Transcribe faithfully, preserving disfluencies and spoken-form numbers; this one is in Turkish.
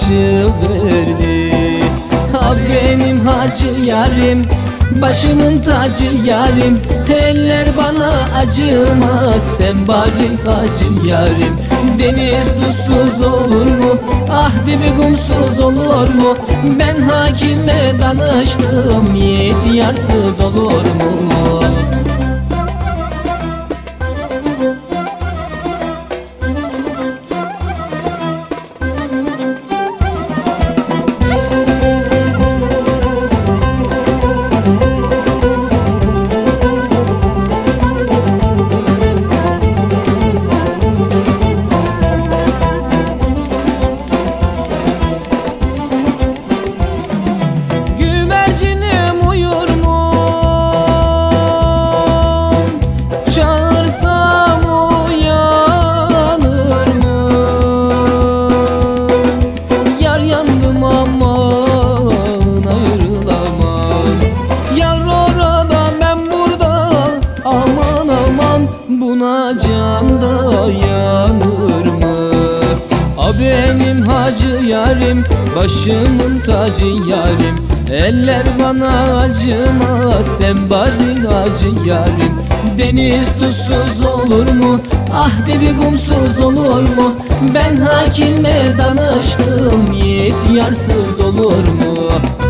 acı verdi. Ha benim hacı yarim, başımın tacı yarim, eller bana acımaz, sen bari hacı yarim. Deniz tuzsuz olur mu? Ah dibi kumsuz olur mu? Ben hakime danıştım, yiğit yarsız olur mu? Buna can dayanır mı? A benim hacı yarim, başımın tacı yarim, eller bana acımaz, sen bari hacı yarim. Deniz tuzsuz olur mu? Ah dibi kumsuz olur mu? Ben hakime danıştım, yiğit yarsız olur mu?